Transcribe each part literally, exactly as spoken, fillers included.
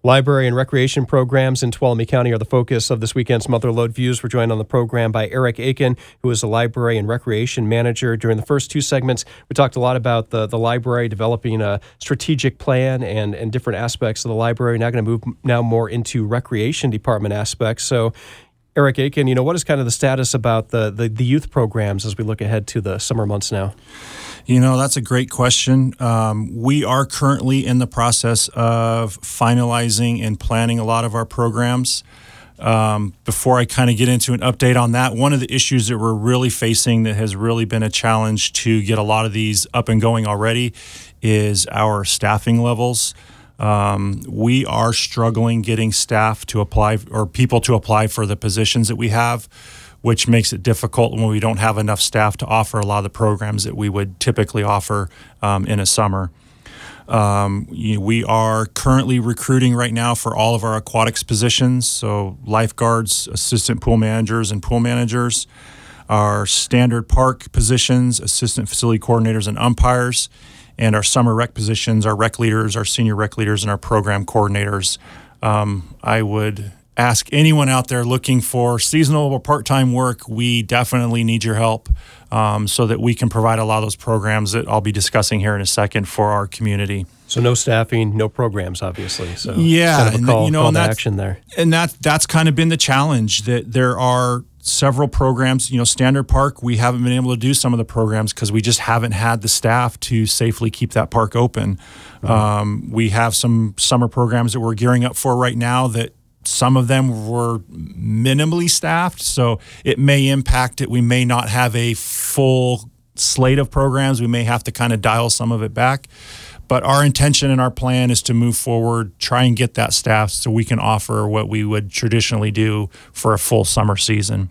Library and recreation programs in Tuolumne County are the focus of this weekend's Motherlode Views. We're joined on the program by Eric Aiken, who is a library and recreation manager. During the first two segments, we talked a lot about the, the library developing a strategic plan and, and different aspects of the library. Now going to move now more into recreation department aspects. So, Eric Aiken, you know, what is kind of the status about the, the, the youth programs as we look ahead to the summer months now? You know, that's a great question. Um, we are currently in the process of finalizing and planning a lot of our programs. Um, before I kind of get into an update on that, one of the issues that we're really facing that has really been a challenge to get a lot of these up and going already is our staffing levels. Um, we are struggling getting staff to apply or people to apply for the positions that we have, which makes it difficult when we don't have enough staff to offer a lot of the programs that we would typically offer um, in a summer. Um, you know, we are currently recruiting right now for all of our aquatics positions, so lifeguards, assistant pool managers, and pool managers, our standard park positions, assistant facility coordinators and umpires, and our summer rec positions, our rec leaders, our senior rec leaders, and our program coordinators. Um, I would ask anyone out there looking for seasonal or part-time work, we definitely need your help um, so that we can provide a lot of those programs that I'll be discussing here in a second for our community. So no staffing, no programs, obviously. So yeah, kind of a call, and, you know, call and to that's, action there. And that that's kind of been the challenge, that there are several programs. You know, Standard Park, we haven't been able to do some of the programs because we just haven't had the staff to safely keep that park open. Mm-hmm. Um, we have some summer programs that we're gearing up for right now that some of them were minimally staffed, so it may impact it. We may not have a full slate of programs. We may have to kind of dial some of it back. But our intention and our plan is to move forward, try and get that staff so we can offer what we would traditionally do for a full summer season.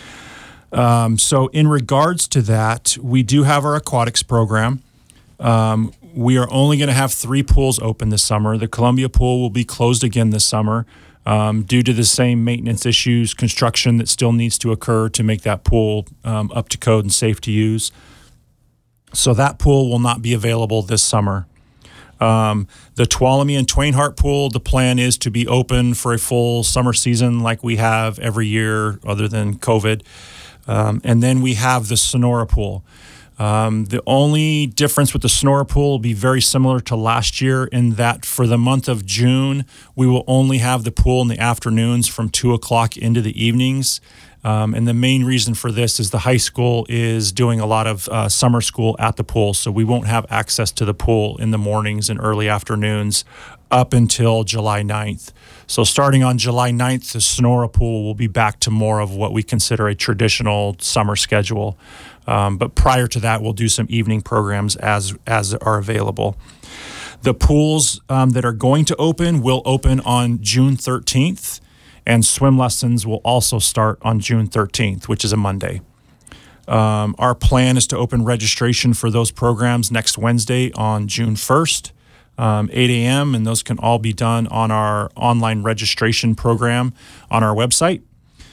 Um, so in regards to that, we do have our aquatics program. Um, we are only going to have three pools open this summer. The Columbia pool will be closed again this summer. Um, due to the same maintenance issues, construction that still needs to occur to make that pool um, up to code and safe to use. So that pool will not be available this summer. Um, the Tuolumne and Twain-Harte pool, the plan is to be open for a full summer season like we have every year other than COVID. Um, and then we have the Sonora pool. Um, the only difference with the Sonora pool will be very similar to last year in that for the month of June, we will only have the pool in the afternoons from two o'clock into the evenings. Um, and the main reason for this is the high school is doing a lot of uh, summer school at the pool, so we won't have access to the pool in the mornings and early afternoons up until July ninth. So starting on July ninth, the Sonora pool will be back to more of what we consider a traditional summer schedule. Um, but prior to that, we'll do some evening programs as as are available. The pools um, that are going to open will open on June thirteenth, and swim lessons will also start on June thirteenth, which is a Monday. Um, our plan is to open registration for those programs next Wednesday on June first, um, eight a.m., and those can all be done on our online registration program on our website.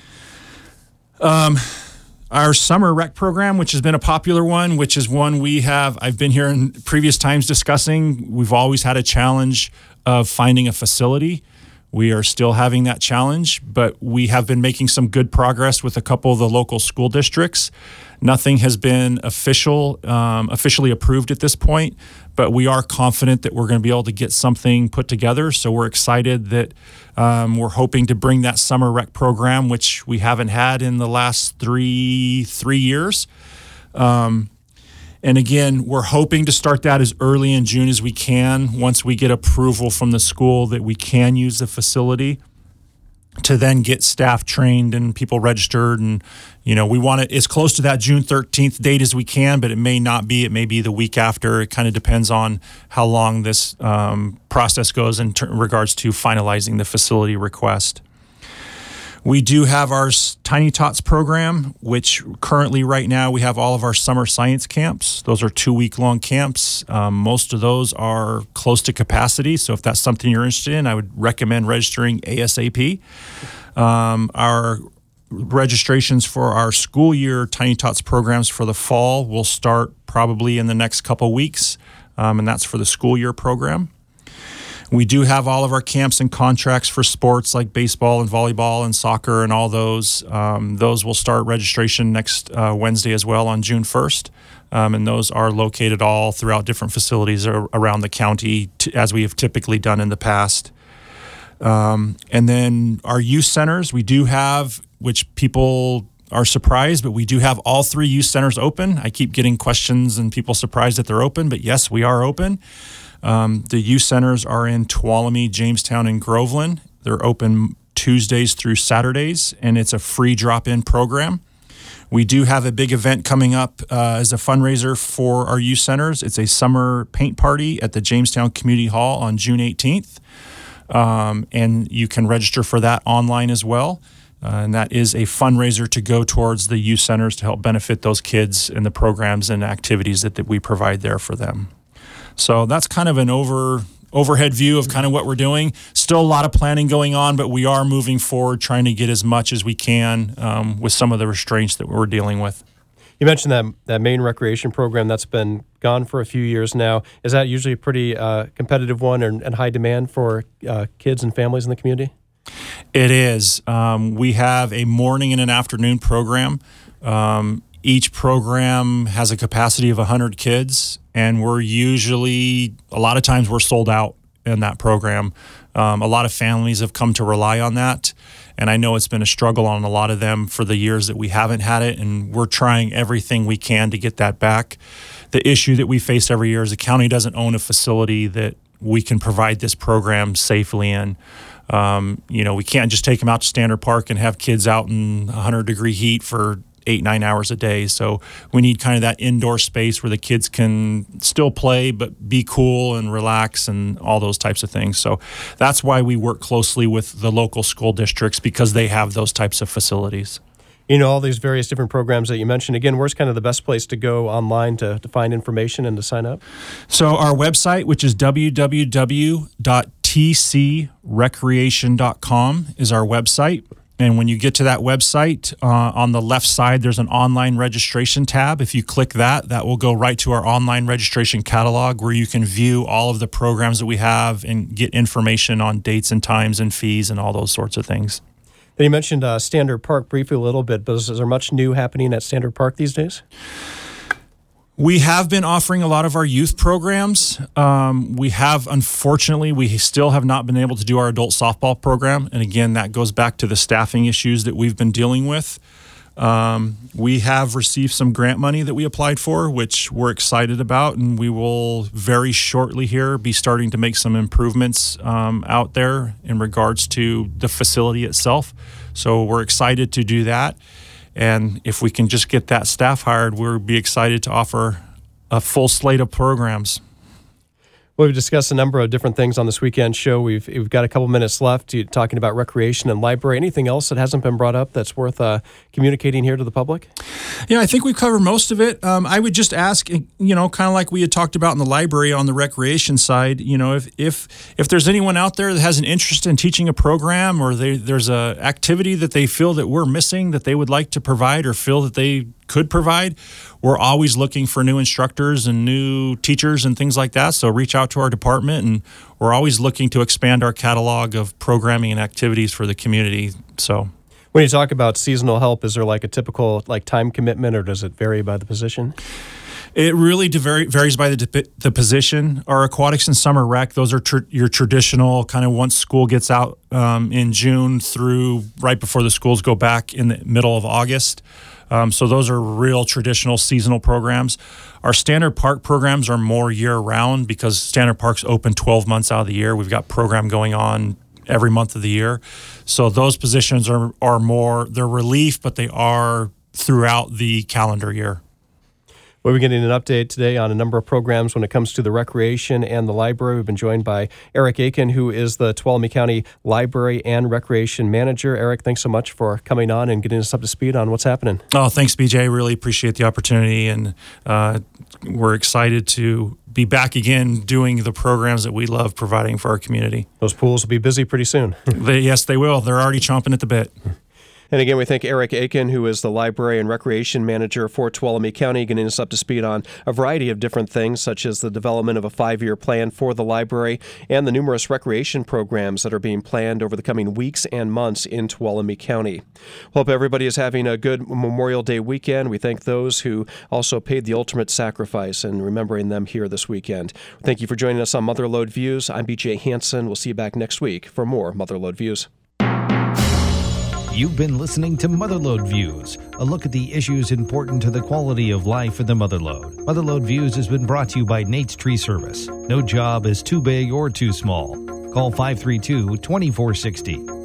Um, Our summer rec program, which has been a popular one, which is one we have, I've been here in previous times discussing. We've always had a challenge of finding a facility. We are still having that challenge, but we have been making some good progress with a couple of the local school districts. Nothing has been official, um, officially approved at this point, but we are confident that we're going to be able to get something put together. So we're excited that um, we're hoping to bring that summer rec program, which we haven't had in the last three three years. Um, and again, we're hoping to start that as early in June as we can, once we get approval from the school that we can use the facility, to then get staff trained and people registered. And, you know, we want it as close to that June thirteenth date as we can, but it may not be. It may be the week after. It kind of depends on how long this um, process goes in ter- regards to finalizing the facility request. We do have our Tiny Tots program, which currently right now we have all of our summer science camps. Those are two-week-long camps. Um, most of those are close to capacity, so if that's something you're interested in, I would recommend registering ASAP. Um, our registrations for our school year Tiny Tots programs for the fall will start probably in the next couple weeks, um, and that's for the school year program. We do have all of our camps and contracts for sports like baseball and volleyball and soccer and all those. Um, those will start registration next uh, Wednesday as well on June first. Um, and those are located all throughout different facilities ar- around the county, t- as we have typically done in the past. Um, and then our youth centers, we do have, which people are surprised, but we do have all three youth centers open. I keep getting questions and people surprised that they're open, but yes, we are open. Um, the youth centers are in Tuolumne, Jamestown, and Groveland. They're open Tuesdays through Saturdays, and it's a free drop-in program. We do have a big event coming up uh, as a fundraiser for our youth centers. It's a summer paint party at the Jamestown Community Hall on June eighteenth, um, and you can register for that online as well. Uh, and that is a fundraiser to go towards the youth centers to help benefit those kids and the programs and activities that, that we provide there for them. So that's kind of an over overhead view of kind of what we're doing. Still a lot of planning going on, but we are moving forward, trying to get as much as we can um, with some of the restraints that we're dealing with. You mentioned that that main recreation program that's been gone for a few years now. Is that usually a pretty uh, competitive one and, and high demand for uh, kids and families in the community? It is. Um, we have a morning and an afternoon program. Um, each program has a capacity of one hundred kids, and we're usually, a lot of times we're sold out in that program. Um, a lot of families have come to rely on that, and I know it's been a struggle on a lot of them for the years that we haven't had it, and we're trying everything we can to get that back. The issue that we face every year is the county doesn't own a facility that we can provide this program safely in. Um, you know, we can't just take them out to Standard Park and have kids out in one hundred degree heat for eight, nine hours a day. So we need kind of that indoor space where the kids can still play, but be cool and relax and all those types of things. So that's why we work closely with the local school districts, because they have those types of facilities. You know, all these various different programs that you mentioned. Again, where's kind of the best place to go online to, to find information and to sign up? So our website, which is w w w dot t c recreation dot com, is our website. And when you get to that website, uh, on the left side, there's an online registration tab. If you click that, that will go right to our online registration catalog, where you can view all of the programs that we have and get information on dates and times and fees and all those sorts of things. Then you mentioned uh, Standard Park briefly a little bit, but is, is there much new happening at Standard Park these days? We have been offering a lot of our youth programs. Um, we have, unfortunately, we still have not been able to do our adult softball program. And again, that goes back to the staffing issues that we've been dealing with. Um, we have received some grant money that we applied for, which we're excited about. And we will very shortly here be starting to make some improvements um, out there in regards to the facility itself. So we're excited to do that. And if we can just get that staff hired, we'll be excited to offer a full slate of programs. Well, we've discussed a number of different things on this weekend show. We've we've got a couple minutes left to, talking about recreation and library. Anything else that hasn't been brought up that's worth uh, communicating here to the public? Yeah, I think we've covered most of it. Um, I would just ask, you know, kind of like we had talked about in the library on the recreation side, you know, if if if there's anyone out there that has an interest in teaching a program, or they, there's a activity that they feel that we're missing that they would like to provide or feel that they could provide, we're always looking for new instructors and new teachers and things like that. So reach out to our department, and we're always looking to expand our catalog of programming and activities for the community. So when you talk about seasonal help, is there like a typical like time commitment, or does it vary by the position? It really varies by the the position. Our aquatics and summer rec, those are tr- your traditional kind of once school gets out um, in June through right before the schools go back in the middle of August. Um, so those are real traditional seasonal programs. Our Standard Park programs are more year-round, because Standard Park's open twelve months out of the year. We've got program going on every month of the year. So those positions are, are more, they're relief, but they are throughout the calendar year. We'll be getting an update today on a number of programs when it comes to the recreation and the library. We've been joined by Eric Aiken, who is the Tuolumne County Library and Recreation Manager. Eric, thanks so much for coming on and getting us up to speed on what's happening. Oh, thanks, B J. Really appreciate the opportunity, and uh, we're excited to be back again doing the programs that we love providing for our community. Those pools will be busy pretty soon. they, yes, they will. They're already chomping at the bit. And again, we thank Eric Aiken, who is the Library and Recreation Manager for Tuolumne County, getting us up to speed on a variety of different things, such as the development of a five-year plan for the library and the numerous recreation programs that are being planned over the coming weeks and months in Tuolumne County. Hope everybody is having a good Memorial Day weekend. We thank those who also paid the ultimate sacrifice and remembering them here this weekend. Thank you for joining us on Motherlode Views. I'm B J Hansen. We'll see you back next week for more Motherlode Views. You've been listening to Motherlode Views, a look at the issues important to the quality of life in the Motherlode. Motherlode Views has been brought to you by Nate's Tree Service. No job is too big or too small. Call five three two, two four six zero.